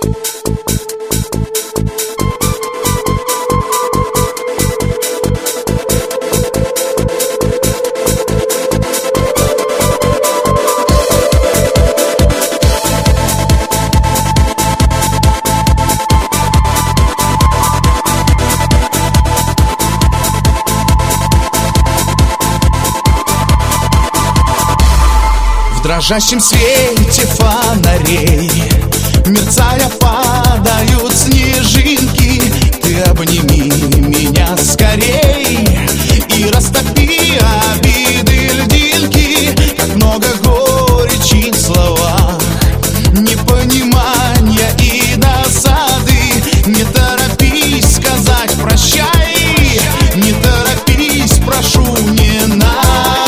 В дрожащем свете фонарей, мерцая, падают снежинки. Ты обними меня скорей и растопи обиды льдинки. Как много горечи в словах, непонимания и досады. Не торопись сказать прощай, не торопись, прошу, не надо.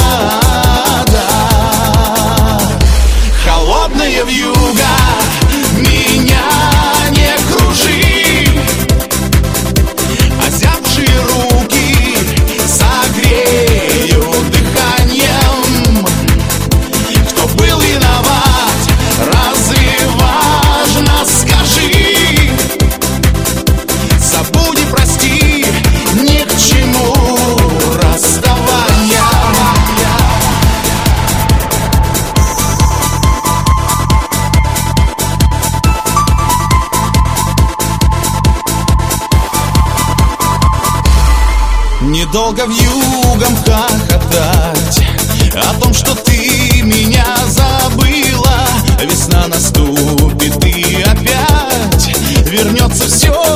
Холодная вьюга, меня не кружи. Озябшие руки согрею дыханием. Кто был виноват, разве важно, скажи. Забудь и прости, ни к чему расставания. Недолго вьюгам хохотать о том, что ты меня забыла. Весна наступит и опять вернется все